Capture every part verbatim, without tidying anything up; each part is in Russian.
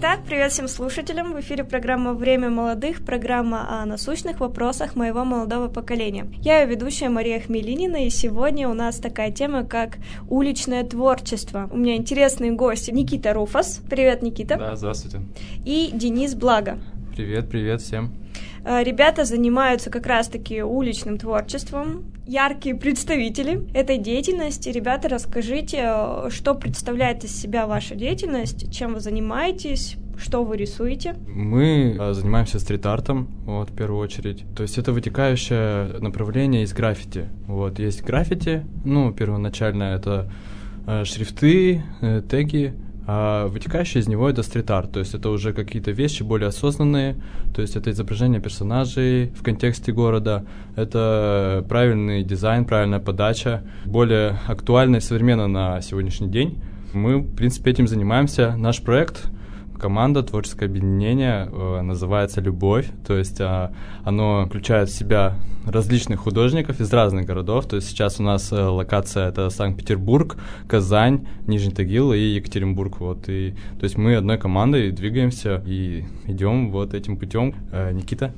Итак, привет всем слушателям. В эфире программа «Время молодых», программа о насущных вопросах моего молодого поколения. Я ее ведущая Мария Хмелинина, и сегодня у нас такая тема, как уличное творчество. У меня интересные гости. Никита Руфас. Привет, Никита. Да, здравствуйте. И Денис Благо. Привет, привет всем. Ребята занимаются как раз-таки уличным творчеством, яркие представители этой деятельности. Ребята, расскажите, что представляет из себя ваша деятельность, чем вы занимаетесь, что вы рисуете? Мы занимаемся стрит-артом, вот, в первую очередь. То есть это вытекающее направление из граффити. Вот, есть граффити, ну, первоначально это э, шрифты, э, теги, а вытекающее из него это стрит-арт, то есть это уже какие-то вещи более осознанные, то есть это изображение персонажей в контексте города, это правильный дизайн, правильная подача, более актуально и современно на сегодняшний день. Мы, в принципе, этим занимаемся. Наш проект, команда, творческое объединение, э, называется «Любовь», то есть э, оно включает в себя различных художников из разных городов, то есть сейчас у нас э, локация это Санкт-Петербург, Казань, Нижний Тагил и Екатеринбург, вот, и, то есть мы одной командой двигаемся и идем вот этим путем. Э, Никита?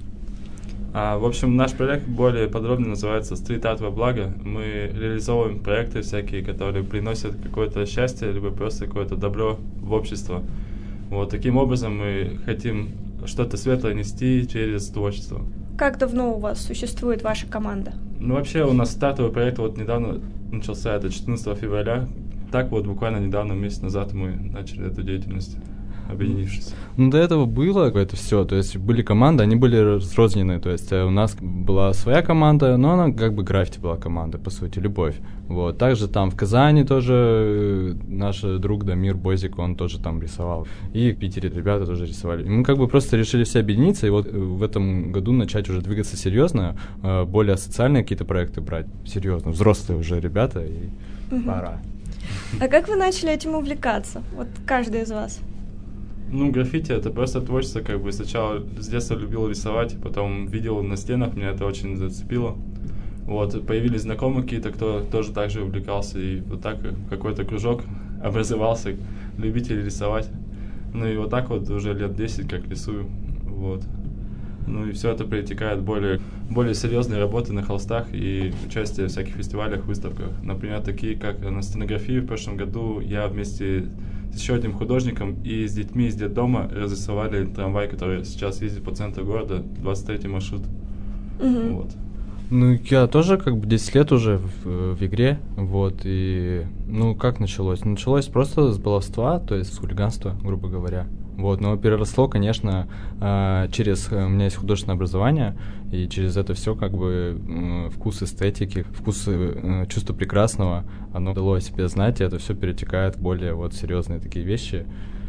А, в общем, наш проект более подробно называется «Стрит-арт во благо». Мы реализовываем проекты всякие, которые приносят какое-то счастье, либо просто какое-то добро в общество. Вот таким образом мы хотим что-то светлое нести через творчество. Как давно у вас существует ваша команда? Ну, вообще, у нас стартовый проект вот недавно начался, это четырнадцатого февраля. Так вот, буквально недавно, месяц назад мы начали эту деятельность, объединившись. Ну, до этого было это все, то есть были команды, они были разрозненные, то есть у нас была своя команда, но она как бы граффити была команда, по сути, «Любовь». Вот, также там в Казани тоже наш друг Дамир Бозик, он тоже там рисовал, и в Питере ребята тоже рисовали. И мы как бы просто решили все объединиться, и вот в этом году начать уже двигаться серьезно, более социальные какие-то проекты брать, серьезно, взрослые уже ребята, и угу. Пора. А как вы начали этим увлекаться, вот каждый из вас? Ну, граффити — это просто творчество, как бы сначала с детства любил рисовать, потом видел на стенах, меня это очень зацепило. Вот, появились знакомые какие-то, кто тоже так же увлекался, и вот так какой-то кружок образовался, любители рисовать. Ну и вот так вот уже лет десять как рисую, вот. Ну и все это перетекает в более, более серьезные работы на холстах и участие в всяких фестивалях, выставках. Например, такие как на стенографии в прошлом году я вместе с еще одним художником и с детьми из детдома разрисовали трамвай, который сейчас ездит по центру города, двадцать третий маршрут. Mm-hmm. Вот. Ну, я тоже как бы десять лет уже в, в игре, вот, и, ну, как началось? Началось просто с баловства, то есть с хулиганства, грубо говоря. Вот, но переросло, конечно, через... У меня есть художественное образование, и через это все как бы вкус эстетики, вкус чувства прекрасного, оно дало о себе знать, и это все перетекает в более вот серьезные такие вещи,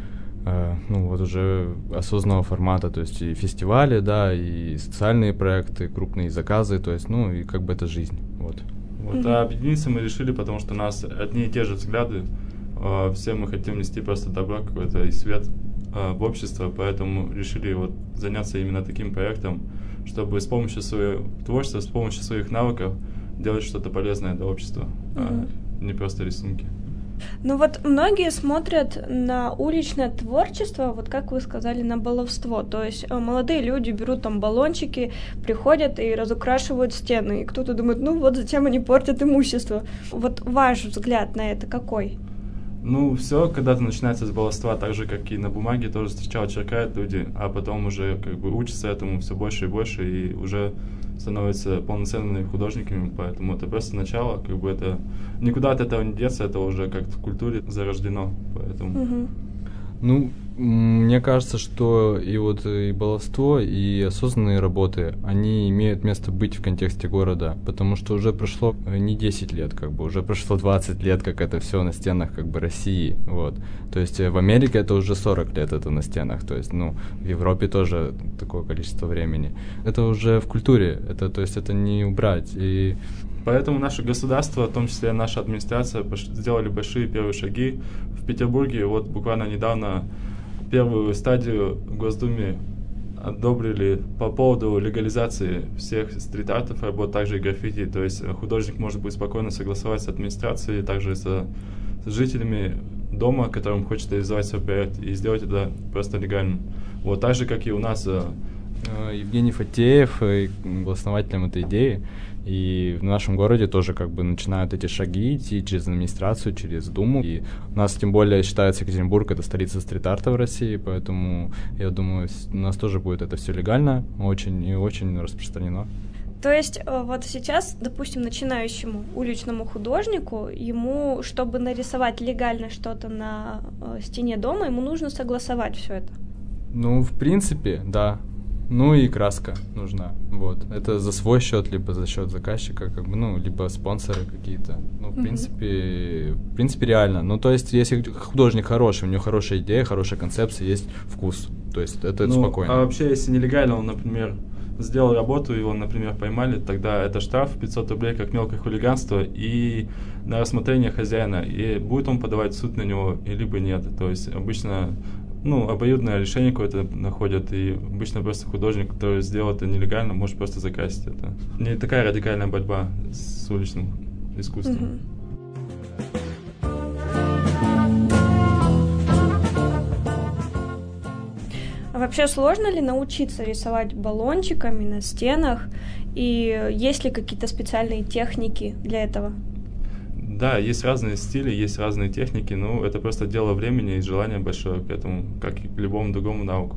ну, вот уже осознанного формата, то есть и фестивали, да, и социальные проекты, крупные заказы, то есть, ну, и как бы это жизнь, вот. Вот, mm-hmm. А объединиться мы решили, потому что у нас одни и те же взгляды, все мы хотим нести просто добро какой-то и свет в общество, поэтому решили вот заняться именно таким проектом, чтобы с помощью своего творчества, с помощью своих навыков делать что-то полезное для общества, mm-hmm. а не просто рисунки. Ну вот многие смотрят на уличное творчество, вот как вы сказали, на баловство. То есть молодые люди берут там баллончики, приходят и разукрашивают стены. И кто-то думает, ну вот зачем они портят имущество. Вот ваш взгляд на это какой? Ну, все когда-то начинается с баловства, так же, как и на бумаге, тоже сначала черкают люди, а потом уже как бы учатся этому все больше и больше, и уже становятся полноценными художниками, поэтому это просто начало, как бы это никуда от этого не деться, это уже как в культуре зарождено, поэтому... Угу. Ну, мне кажется, что и вот и баловство, и осознанные работы, они имеют место быть в контексте города, потому что уже прошло не десять лет, как бы, уже прошло двадцать лет, как это все на стенах, как бы, России, вот. То есть в Америке это уже сорок лет это на стенах, то есть, ну, в Европе тоже такое количество времени. Это уже в культуре, это, то есть это не убрать, и... Поэтому наше государство, в том числе наша администрация, сделали большие первые шаги. В Петербурге вот буквально недавно первую стадию в Госдуме одобрили по поводу легализации всех стрит-артов, работ, также и граффити. То есть художник может быть спокойно согласовать с администрацией, также с, с жителями дома, которым хочет реализовать свой проект, и сделать это просто легально. Вот так же, как и у нас. Евгений Фатеев был основателем этой идеи, и в нашем городе тоже как бы начинают эти шаги идти через администрацию, через Думу. И у нас тем более считается Екатеринбург это столица стрит-арта в России, поэтому я думаю, у нас тоже будет это все легально, очень и очень распространено. То есть вот сейчас, допустим, начинающему уличному художнику, ему, чтобы нарисовать легально что-то на стене дома, ему нужно согласовать все это? Ну, в принципе, да. Ну и краска нужна, вот. Это за свой счет, либо за счет заказчика, как бы, ну, либо спонсоры какие-то. Ну, в mm-hmm. принципе, в принципе, реально. Ну, то есть, если художник хороший, у него хорошая идея, хорошая концепция, есть вкус. То есть, это, это ну, спокойно. А вообще, если нелегально он, например, сделал работу, его, например, поймали, тогда это штраф пятьсот рублей как мелкое хулиганство и на рассмотрение хозяина. И будет он подавать в суд на него, либо нет. То есть, обычно... Ну, обоюдное решение какое-то находят, и обычно просто художник, который сделал это нелегально, может просто закрасить это. Не такая радикальная борьба с уличным искусством. Mm-hmm. А вообще сложно ли научиться рисовать баллончиками на стенах, и есть ли какие-то специальные техники для этого? Да, есть разные стили, есть разные техники, но это просто дело времени и желания большое к этому, как и к любому другому навыку.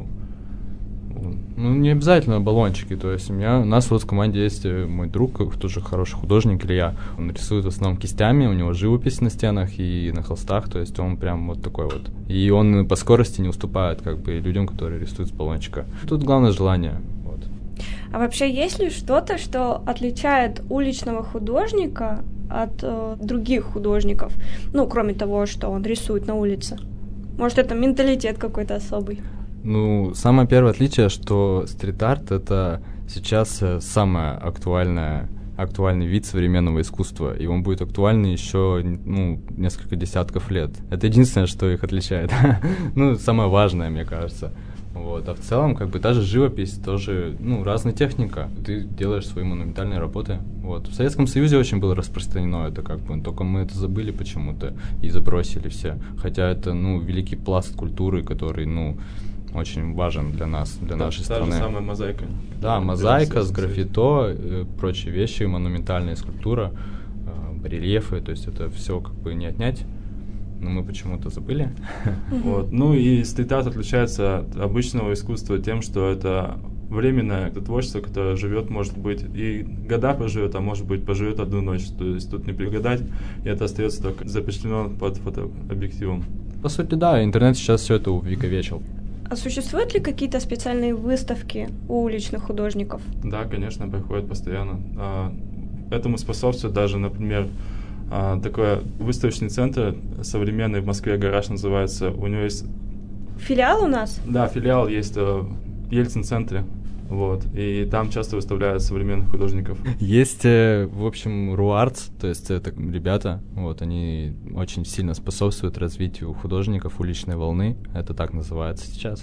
Ну, не обязательно баллончики, то есть у меня, у нас вот в команде есть мой друг, тоже хороший художник, Илья, он рисует в основном кистями, у него живопись на стенах и на холстах, то есть он прям вот такой вот. И он по скорости не уступает как бы людям, которые рисуют с баллончика. Тут главное желание. Вот. А вообще есть ли что-то, что отличает уличного художника от э, других художников, ну, кроме того, что он рисует на улице? Может, это менталитет какой-то особый? Ну, самое первое отличие, что стрит-арт — это сейчас самое актуальное, актуальный вид современного искусства, и он будет актуальный еще, ну, несколько десятков лет. Это единственное, что их отличает. Ну, самое важное, мне кажется. Вот. А в целом, как бы, та же живопись, тоже, ну, разная техника. Ты делаешь свои монументальные работы. Вот. В Советском Союзе очень было распространено это, как бы, только мы это забыли почему-то и забросили все. Хотя это, ну, великий пласт культуры, который, ну, очень важен для нас, для да, нашей та страны. Та же самая мозаика. Да, мозаика с граффито, э, прочие вещи, монументальная скульптура, э, барельефы, то есть это все как бы не отнять. Но мы почему-то забыли. Вот. Ну и стрит-арт отличается от обычного искусства тем, что это временное это творчество, которое живет, может быть, и года проживет, а может быть, поживет одну ночь. То есть тут не предугадать, и это остается только запечатлено под фотообъективом. По сути, да, интернет сейчас все это увековечил. А существуют ли какие-то специальные выставки у уличных художников? Да, конечно, проходят постоянно. Этому способствует даже, например, такой выставочный центр современный в Москве, «Гараж» называется. У него есть... Филиал у нас? Да, филиал есть в Ельцин-центре. Вот. И там часто выставляют современных художников. Есть, в общем, РУАРТС, то есть это ребята, вот, они очень сильно способствуют развитию художников уличной волны, это так называется сейчас.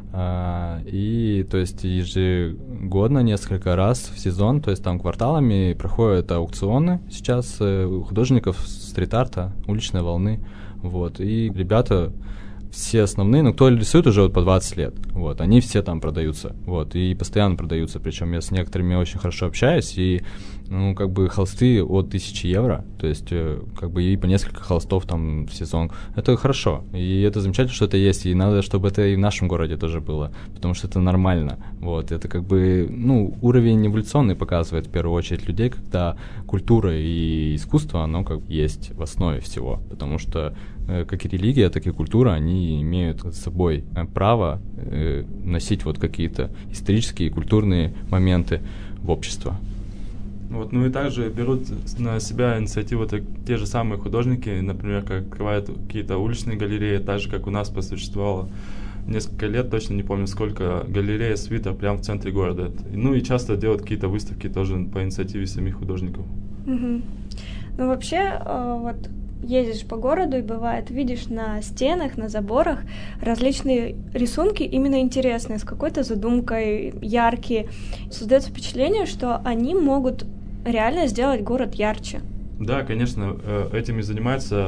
А, и, то есть, ежегодно, несколько раз в сезон, то есть там кварталами проходят аукционы сейчас художников стрит-арта, уличной волны, вот, и ребята... Все основные, ну, кто рисует уже вот по двадцать лет, вот, они все там продаются, вот, и постоянно продаются, причем я с некоторыми очень хорошо общаюсь, и, ну, как бы холсты от тысячи евро, то есть, как бы, и по несколько холстов там в сезон, это хорошо, и это замечательно, что это есть, и надо, чтобы это и в нашем городе тоже было, потому что это нормально, вот, это как бы, ну, уровень эволюционный показывает в первую очередь людей, когда культура и искусство, оно как бы есть в основе всего, потому что как и религия, так и культура, они имеют с собой право э, носить вот какие-то исторические и культурные моменты в общество. Вот, ну и также берут на себя инициативу те же самые художники, например, как открывают какие-то уличные галереи, так же, как у нас просуществовало несколько лет, точно не помню сколько, галерея «Свитер» прямо в центре города. Ну и часто делают какие-то выставки тоже по инициативе самих художников. Mm-hmm. Ну вообще, э, вот... ездишь по городу и бывает, видишь на стенах, на заборах различные рисунки, именно интересные, с какой-то задумкой, яркие. Создается впечатление, что они могут реально сделать город ярче. Да, конечно, этим и занимаются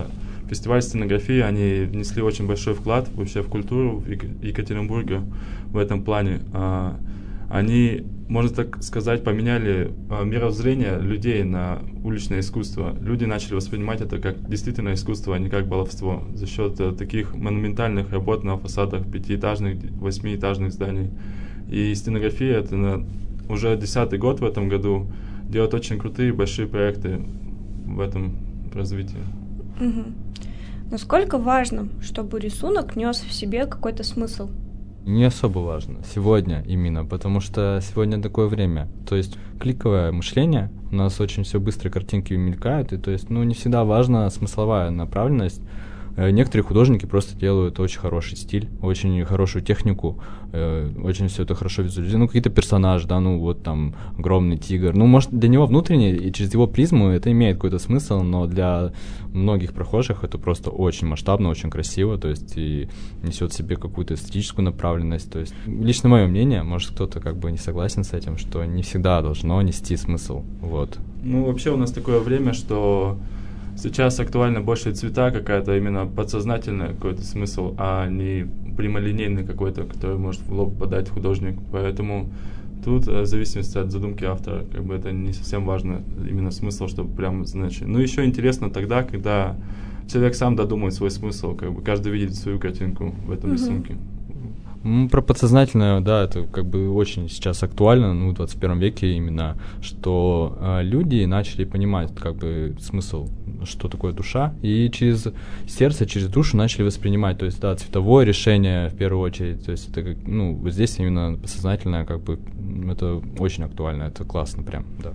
фестиваль стенографии, они внесли очень большой вклад вообще в культуру в Екатеринбурге в этом плане. Они, можно так сказать, поменяли мировоззрение людей на уличное искусство. Люди начали воспринимать это как действительно искусство, а не как баловство, за счет таких монументальных работ на фасадах пятиэтажных, восьмиэтажных зданий. И стенография — это на уже десятый год в этом году делает очень крутые большие проекты в этом развитии. Угу. Насколько важно, чтобы рисунок нес в себе какой-то смысл? Не особо важно сегодня именно, потому что сегодня такое время. То есть кликовое мышление, у нас очень все быстро картинки мелькают, и то есть, ну, не всегда важна смысловая направленность. Некоторые художники просто делают очень хороший стиль, очень хорошую технику, э, очень все это хорошо визуализируют. Ну, какие-то персонажи, да, ну, вот там огромный тигр. Ну, может, для него внутренне и через его призму это имеет какой-то смысл, но для многих прохожих это просто очень масштабно, очень красиво, то есть и несет в себе какую-то эстетическую направленность. То есть лично мое мнение, может, кто-то как бы не согласен с этим, что не всегда должно нести смысл, вот. Ну, вообще у нас такое время, что сейчас актуально больше цвета, какая-то именно подсознательная какой-то смысл, а не прямолинейный какой-то, который может в лоб подать художник. Поэтому тут, в зависимости от задумки автора, как бы это не совсем важно, именно смысл, чтобы прям значит. Ну, еще интересно тогда, когда человек сам додумает свой смысл, как бы каждый видит свою картинку в этом mm-hmm. рисунке. Про подсознательное, да, это как бы очень сейчас актуально, ну, в двадцать первом веке именно, что э, люди начали понимать, как бы, смысл, что такое душа, и через сердце, через душу начали воспринимать, то есть, да, цветовое решение в первую очередь, то есть, это, как, ну, вот здесь именно подсознательное, как бы, это очень актуально, это классно прям, да.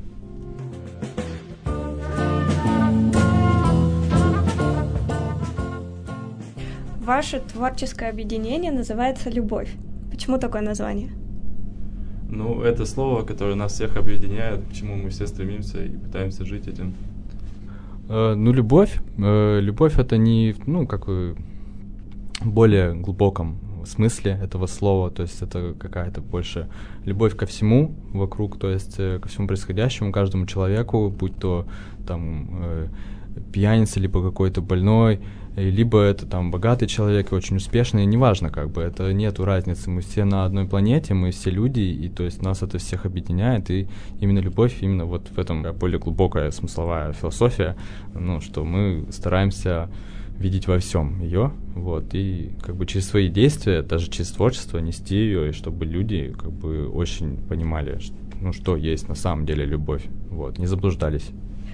Ваше творческое объединение называется «Любовь». Почему такое название? Ну, это слово, которое нас всех объединяет, к чему мы все стремимся и пытаемся жить этим. Э, ну, любовь. Э, любовь — это не, ну, как бы, более глубоком смысле этого слова, то есть это какая-то больше любовь ко всему вокруг, то есть э, ко всему происходящему, каждому человеку, будь то там э, пьяница, либо какой-то больной, либо это там богатый человек и очень успешный, неважно, как бы, это нету разницы, мы все на одной планете, мы все люди, и то есть нас это всех объединяет, и именно любовь, именно вот в этом более глубокая смысловая философия, ну, что мы стараемся видеть во всем ее, вот, и как бы через свои действия, даже через творчество нести ее, и чтобы люди как бы очень понимали, что, ну, что есть на самом деле любовь, вот, не заблуждались.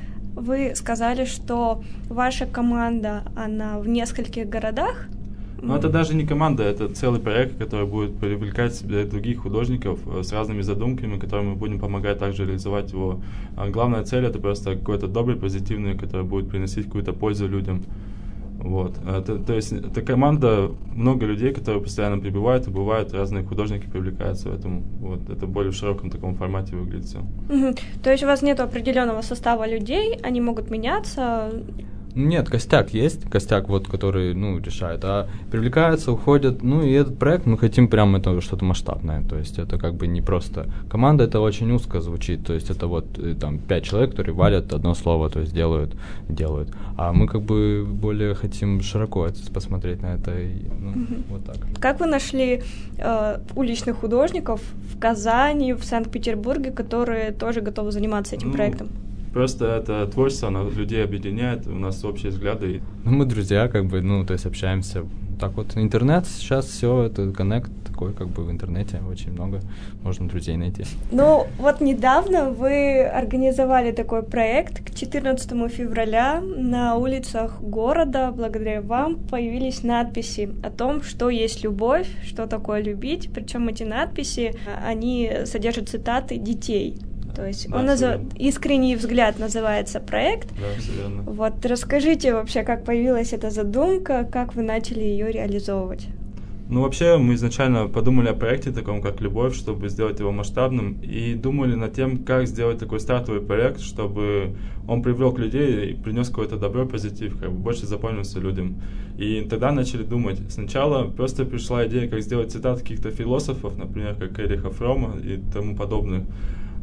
Вы сказали, что ваша команда, она в нескольких городах? Ну, это даже не команда, это целый проект, который будет привлекать в себе других художников с разными задумками, которым мы будем помогать также реализовать его. А главная цель — это просто какой-то добрый, позитивный, который будет приносить какую-то пользу людям. Вот. Это, то есть это команда, много людей, которые постоянно прибывают, и бывают разные художники привлекаются в этом. Вот. Это более в широком таком формате выглядит все. Угу. То есть у вас нет определенного состава людей, они могут меняться? Нет, костяк есть, костяк, вот, который, ну, решает, а привлекаются, уходят, ну, и этот проект мы хотим прям это что-то масштабное, то есть это как бы не просто команда, это очень узко звучит, то есть это вот там пять человек, которые валят одно слово, то есть делают, делают, а мы как бы более хотим широко это, посмотреть на это, и, ну, mm-hmm. вот так. Как вы нашли э, уличных художников в Казани, в Санкт-Петербурге, которые тоже готовы заниматься этим mm-hmm. проектом? Просто это творчество, оно людей объединяет, у нас общие взгляды. Ну, мы друзья, как бы, ну, то есть общаемся. Так вот, интернет сейчас все, это коннект такой, как бы в интернете очень много, можно друзей найти. Ну, вот недавно вы организовали такой проект, к четырнадцатому февраля на улицах города, благодаря вам, появились надписи о том, что есть любовь, что такое любить, причем эти надписи, они содержат цитаты детей. То есть да, он назов... «Искренний взгляд» называется проект. Да, все верно. Вот расскажите вообще, как появилась эта задумка, как вы начали ее реализовывать? Ну, вообще, мы изначально подумали о проекте таком, как «Любовь», чтобы сделать его масштабным, и думали над тем, как сделать такой стартовый проект, чтобы он привлек людей и принес какой-то добро, позитив, как бы больше запомнился людям. И тогда начали думать. Сначала просто пришла идея, как сделать цитаты каких-то философов, например, как Эриха Фрома и тому подобных.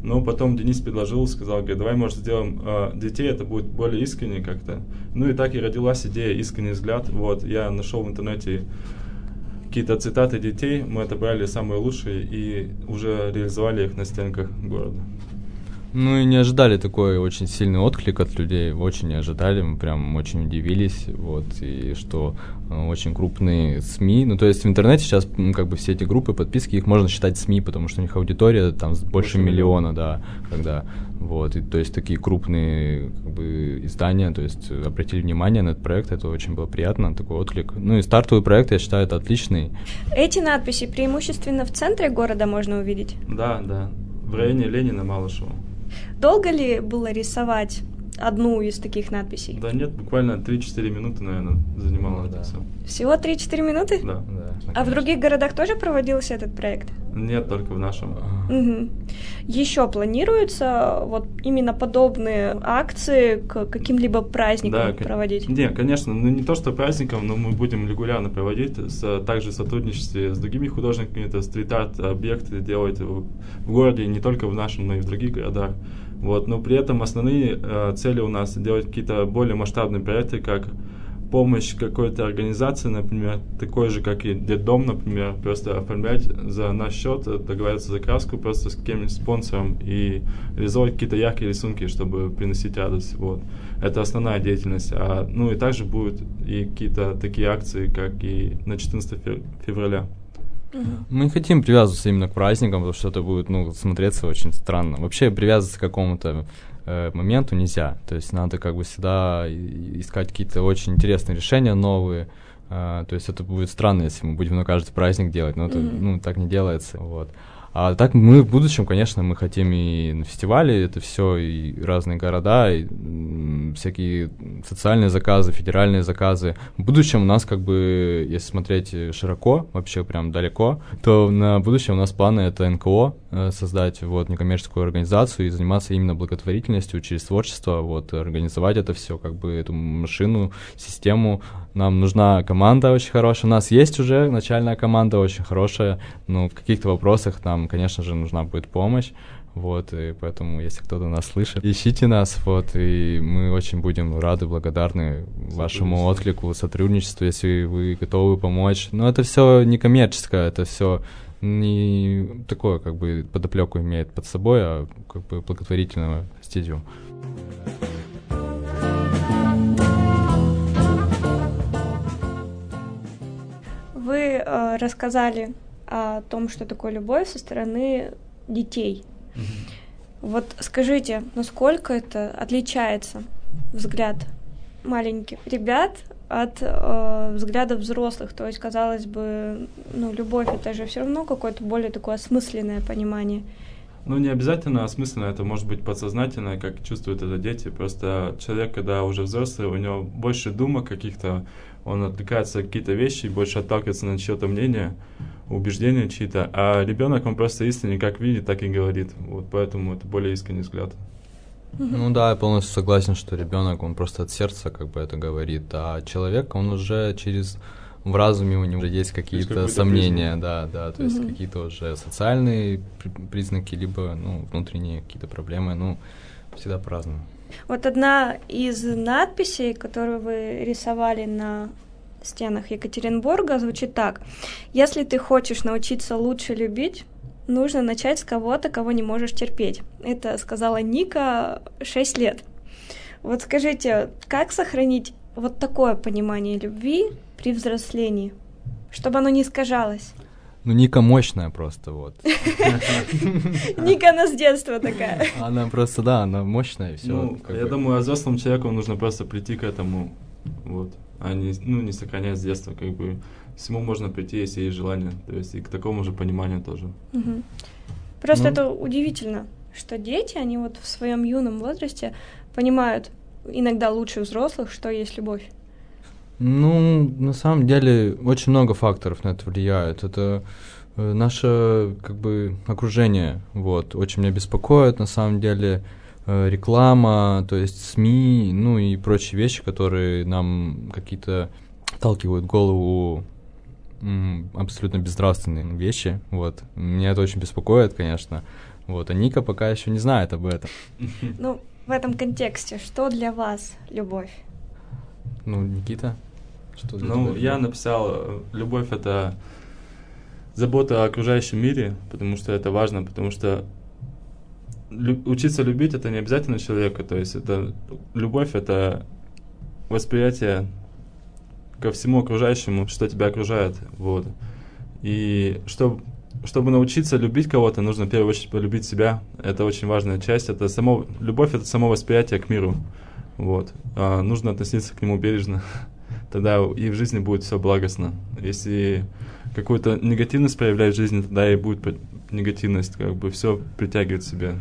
Но потом Денис предложил, сказал, говорит, давай, может, сделаем э, детей, это будет более искренне как-то. Ну и так и родилась идея «Искренний взгляд». Вот, я нашел в интернете какие-то цитаты детей, мы отобрали самые лучшие и уже реализовали их на стенках города. Ну и не ожидали такой очень сильный отклик от людей, очень не ожидали, мы прям очень удивились, вот, и что э, очень крупные СМИ, ну то есть в интернете сейчас, ну, как бы все эти группы, подписки, их можно считать СМИ, потому что у них аудитория там больше, больше миллиона, миллиона, да, когда, вот, и то есть такие крупные, как бы, издания, то есть обратили внимание на этот проект, это очень было приятно, такой отклик. Ну и стартовый проект, я считаю, это отличный. Эти надписи преимущественно в центре города можно увидеть? Да, да, в районе Ленина, Малышева. Долго ли было рисовать одну из таких надписей? Да нет, буквально три-четыре минуты, наверное, занимало ну, это да. все. Всего три-четыре минуты? Да. да а в других городах тоже проводился этот проект? Нет, только в нашем. Угу. Еще планируется вот именно подобные акции к каким-либо праздникам да, проводить? Нет, конечно, ну не то что праздникам, но мы будем регулярно проводить, с, также в сотрудничестве с другими художниками, это стрит-арт, объекты делать в, в городе, не только в нашем, но и в других городах. Вот, но при этом основные э, цели у нас делать какие-то более масштабные проекты, как помощь какой-то организации, например, такой же, как и детдом, например, просто оформлять за наш счет, договариваться за краску просто с каким-нибудь спонсором и реализовать какие-то яркие рисунки, чтобы приносить радость. Вот. Это основная деятельность. А, ну и также будут и какие-то такие акции, как и на четырнадцатое февраля. Мы не хотим привязываться именно к праздникам, потому что это будет, ну, смотреться очень странно. Вообще привязываться к какому-то э, моменту нельзя. То есть надо как бы всегда искать какие-то очень интересные решения новые. Э, то есть это будет странно, если мы будем на каждый праздник делать, но это mm-hmm. ну, так не делается. Вот. А так мы в будущем, конечно, мы хотим и на фестивале, это все, и разные города, и м, всякие социальные заказы, федеральные заказы. В будущем у нас, как бы, если смотреть широко, вообще прям далеко, то на будущее у нас планы это эн ка о э, создать, вот, некоммерческую организацию и заниматься именно благотворительностью через творчество, вот, организовать это все, как бы, эту машину, систему. Нам нужна команда очень хорошая, у нас есть уже начальная команда очень хорошая, но в каких-то вопросах нам, конечно же, нужна будет помощь, вот, и поэтому, если кто-то нас слышит, ищите нас, вот, и мы очень будем рады, благодарны вашему отклику, сотрудничеству, если вы готовы помочь. Но это все не коммерческое, это все не такое, как бы, подоплеку имеет под собой, а как бы благотворительную стезю. Вы э, рассказали о том, что такое любовь со стороны детей. Mm-hmm. Вот скажите, насколько это отличается взгляд маленьких ребят от э, взгляда взрослых? То есть, казалось бы, ну, любовь — это же все равно какое-то более такое осмысленное понимание. Ну, не обязательно осмысленно, это может быть подсознательно, как чувствуют это дети. Просто человек, когда уже взрослый, у него больше думок каких-то, он отвлекается на какие-то вещи, больше отталкивается на чье-то мнение, убеждения чьи-то. А ребенок, он просто искренне как видит, так и говорит. Вот поэтому это более искренний взгляд. Ну да, я полностью согласен, что ребенок, он просто от сердца как бы это говорит, а человек, он уже через... В разуме у него уже есть какие-то сомнения, признак. да, да, то есть mm-hmm. какие-то уже социальные признаки, либо, ну, внутренние какие-то проблемы, ну, всегда по-разному. Вот одна из надписей, которую вы рисовали на стенах Екатеринбурга, звучит так: «Если ты хочешь научиться лучше любить, нужно начать с кого-то, кого не можешь терпеть». Это сказала Ника, шесть лет. Вот скажите, как сохранить вот такое понимание любви при взрослении, чтобы оно не искажалось? Ну, Ника мощная просто, вот. Ника, она с детства такая. Она просто, да, она мощная, и все. Ну, я думаю, взрослому человеку нужно просто прийти к этому, вот, а не, ну, не сохранять с детства, как бы, всему можно прийти, если есть желание, то есть и к такому же пониманию тоже. Угу. Просто ну, это удивительно, что дети, они вот в своем юном возрасте понимают иногда лучше взрослых, что есть любовь. Ну, на самом деле, очень много факторов на это влияет. Это э, наше, как бы, окружение, вот, очень меня беспокоит, на самом деле, э, реклама, то есть СМИ, ну и прочие вещи, которые нам какие-то вталкивают в голову м, абсолютно безнравственные вещи, вот. Меня это очень беспокоит, конечно, Вот, а Ника пока еще не знает об этом. Ну, в этом контексте, что для вас любовь? Ну, Никита, что для Ну, тебя я любовь? написал, любовь — это забота о окружающем мире, потому что это важно, потому что лю- учиться любить — это не обязательно человека, то есть это любовь — это восприятие ко всему окружающему, что тебя окружает, вот. И чтобы, чтобы научиться любить кого-то, нужно в первую очередь полюбить себя. Это очень важная часть. Это само, любовь — это само восприятие к миру, вот. А нужно относиться к нему бережно. Тогда и в жизни будет все благостно. Если какую-то негативность проявлять в жизни, тогда и будет негативность, как бы все притягивает к себе.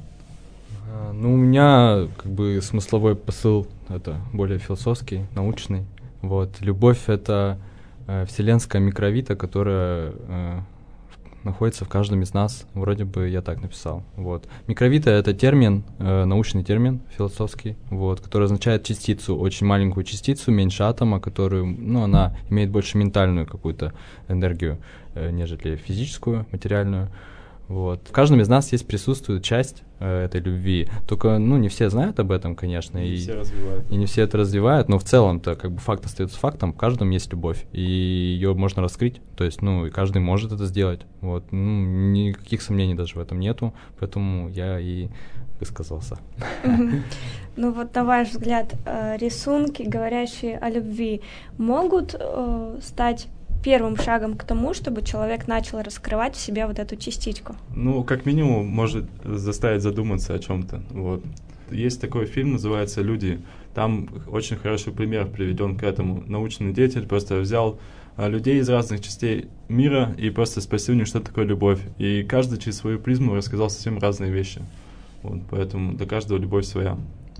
А, Ну, у меня как бы смысловой посыл это более философский, научный. Вот. Любовь — это э, вселенская микровита, которая э, в- находится в каждом из нас. Вроде бы я так написал. Вот. Микровита — это термин, э, научный термин философский, вот, который означает частицу, очень маленькую частицу, меньше атома, которую, ну, она имеет больше ментальную какую-то энергию, э, нежели физическую, материальную. Вот. В каждом из нас есть, присутствует часть э, этой любви. Только, ну, не все знают об этом, конечно, И и, все развивают. и не все это развивают, но в целом-то как бы факт остается фактом, в каждом есть любовь, и ее можно раскрыть, то есть, ну, и каждый может это сделать. Вот. Ну, никаких сомнений даже в этом нету, поэтому я и высказался. Мгм. Ну вот, на ваш взгляд, э, рисунки, говорящие о любви, могут э, стать первым шагом к тому, чтобы человек начал раскрывать в себе вот эту частичку? Ну, как минимум, может заставить задуматься о чем-то. Вот. Есть такой фильм, называется «Люди». Там очень хороший пример приведен к этому. Научный деятель просто взял а, людей из разных частей мира и просто спросил у них, что такое любовь. И каждый через свою призму рассказал совсем разные вещи. Вот, поэтому для каждого любовь своя.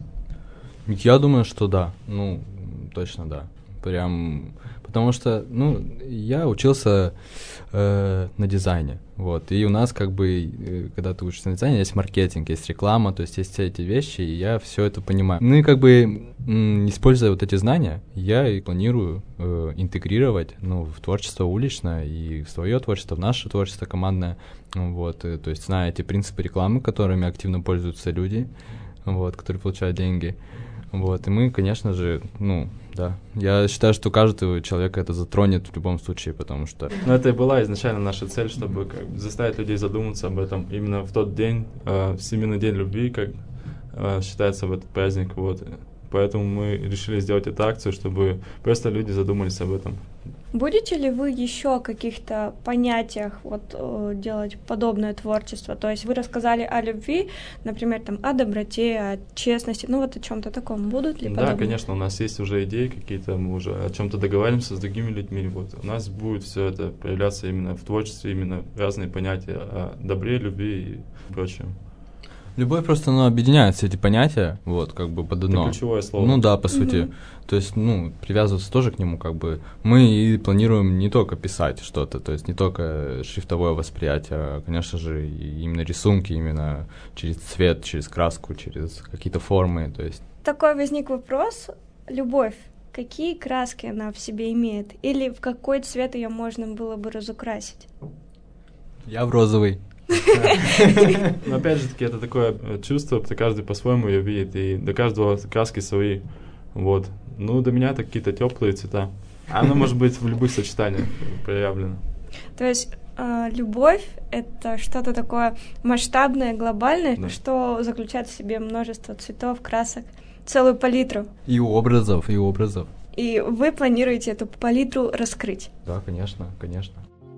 Я думаю, что да, ну, точно да. Прям, потому что, ну, я учился э, на дизайне, вот, и у нас как бы, э, когда ты учишься на дизайне, есть маркетинг, есть реклама, то есть есть все эти вещи, и я все это понимаю. Ну и как бы, м, используя вот эти знания, я и планирую э, интегрировать, ну, в творчество уличное и в свое творчество, в наше творчество командное, вот, и, то есть зная эти принципы рекламы, которыми активно пользуются люди, вот, которые получают деньги. Вот, и мы, конечно же, ну, да, я считаю, что каждого человека это затронет в любом случае, потому что... Но это и была изначально наша цель, чтобы как бы заставить людей задуматься об этом именно в тот день, э, Всемирный день любви, как э, считается в этот праздник, вот. Поэтому мы решили сделать эту акцию, чтобы просто люди задумались об этом. Будете ли вы еще о каких-то понятиях вот, э, делать подобное творчество? То есть вы рассказали о любви, например, там, о доброте, о честности, ну вот о чем-то таком. Будут ли Да, подобные? конечно, у нас есть уже идеи какие-то, мы уже о чем-то договариваемся с другими людьми. Вот. У нас будет все это проявляться именно в творчестве, именно разные понятия о добре, любви и прочем. Любовь просто, ну, объединяет все эти понятия, вот, как бы под одно. Это ключевое слово. Ну да, по сути. Мгм. То есть, ну, привязываться тоже к нему, как бы. Мы и планируем не только писать что-то, то есть не только шрифтовое восприятие, а, конечно же, и именно рисунки, именно через цвет, через краску, через какие-то формы, то есть. Такой возник вопрос. Любовь. Какие краски она в себе имеет? Или в какой цвет ее можно было бы разукрасить? Я в розовый. Но опять же таки, это такое э, чувство, что каждый по-своему ее видит, и до каждого краски свои. Вот. Ну, до меня это какие-то теплые цвета. А оно может быть в любых сочетаниях проявлено. То есть э, любовь — это что-то такое масштабное, глобальное, Да. что заключает в себе множество цветов, красок, целую палитру. И образов, и образов. И вы планируете эту палитру раскрыть. Да, конечно, конечно.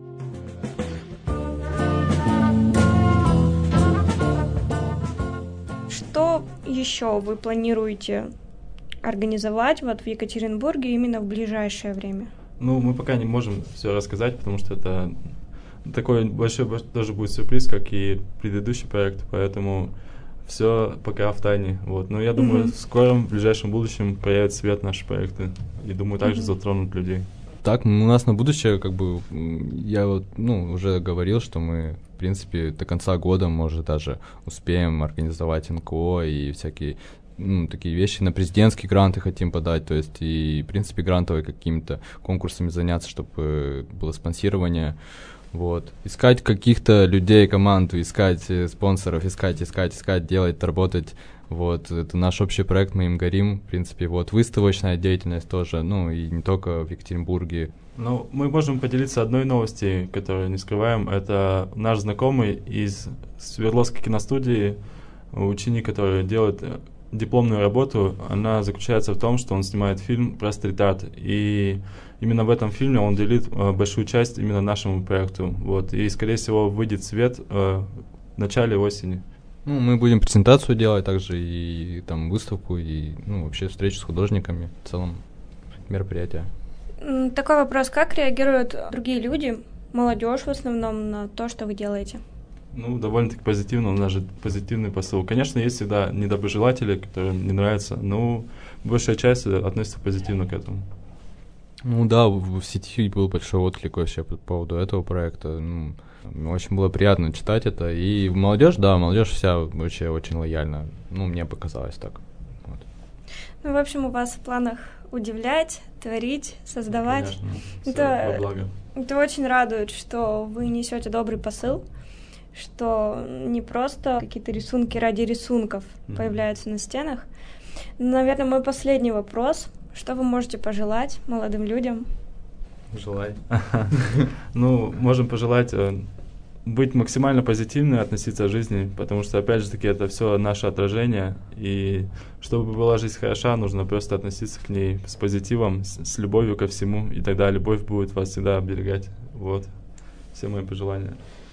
Что еще вы планируете организовать вот в Екатеринбурге именно в ближайшее время? Ну, мы пока не можем все рассказать, потому что это такой большой бо- тоже будет сюрприз, как и предыдущий проект, поэтому все пока в тайне. Вот. Но я думаю, Мгм. в скором, в ближайшем будущем появят свет наши проекты. И думаю, также Мгм. затронут людей. Так, у нас на будущее, как бы, м, я вот, ну, уже говорил, что мы, в принципе, до конца года, может, даже успеем организовать эн ка о и всякие, ну, такие вещи. На президентские гранты хотим подать, то есть и, в принципе, грантовые какими-то конкурсами заняться, чтобы было спонсирование. Вот. Искать каких-то людей, команду, искать э, спонсоров, искать, искать, искать, делать, работать. Вот, это наш общий проект, мы им горим, в принципе, вот, выставочная деятельность тоже, ну, и не только в Екатеринбурге. Ну, мы можем поделиться одной новостью, которую не скрываем, это наш знакомый из Свердловской киностудии, ученик, который делает дипломную работу, она заключается в том, что он снимает фильм про стрит-арт, и именно в этом фильме он уделит большую часть именно нашему проекту, вот, и, скорее всего, выйдет в свет в начале осени. Ну, мы будем презентацию делать, также и там выставку, и ну, вообще встречу с художниками, в целом мероприятие. Такой вопрос, как реагируют другие люди, молодежь в основном, на то, что вы делаете? Ну, довольно-таки позитивно, у нас же позитивный посыл. Конечно, есть всегда недоброжелатели, которым не нравится, но большая часть относится позитивно к этому. Ну да, в, в сети был большой отклик вообще по поводу этого проекта. Ну, очень было приятно читать это. И молодежь, да, молодежь вся вообще очень лояльна. Ну, мне показалось так. Вот. Ну, в общем, у вас в планах удивлять, творить, создавать. Конечно, это, во благо. Это очень радует, что вы несете добрый посыл, что не просто какие-то рисунки ради рисунков mm-hmm. появляются на стенах. Наверное, мой последний вопрос. Что вы можете пожелать молодым людям? Желай. Ну, можем пожелать быть максимально позитивным, относиться к жизни, потому что, опять же таки, это все наше отражение, и чтобы была жизнь хороша, нужно просто относиться к ней с позитивом, с, с любовью ко всему, и тогда любовь будет вас всегда оберегать. Вот. Все мои пожелания.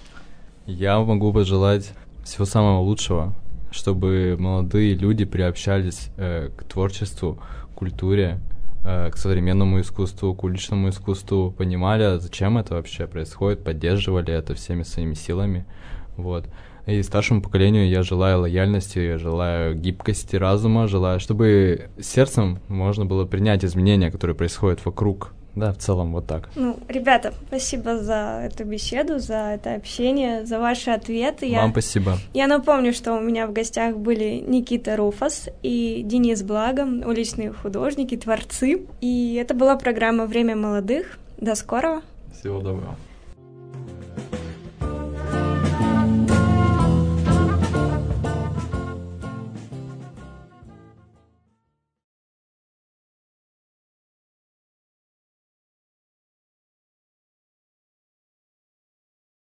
Я могу пожелать всего самого лучшего, чтобы молодые люди приобщались э, к творчеству, к культуре, э, к современному искусству, к уличному искусству, понимали, зачем это вообще происходит, поддерживали это всеми своими силами. Вот. И старшему поколению я желаю лояльности, я желаю гибкости разума, желаю, чтобы сердцем можно было принять изменения, которые происходят вокруг. Да, в целом вот так. Ну, ребята, спасибо за эту беседу, за это общение, за ваши ответы. Вам я, спасибо. Я напомню, что у меня в гостях были Никита Руфас и Денис Благо, уличные художники, творцы. И это была программа «Время молодых». До скорого. Всего доброго.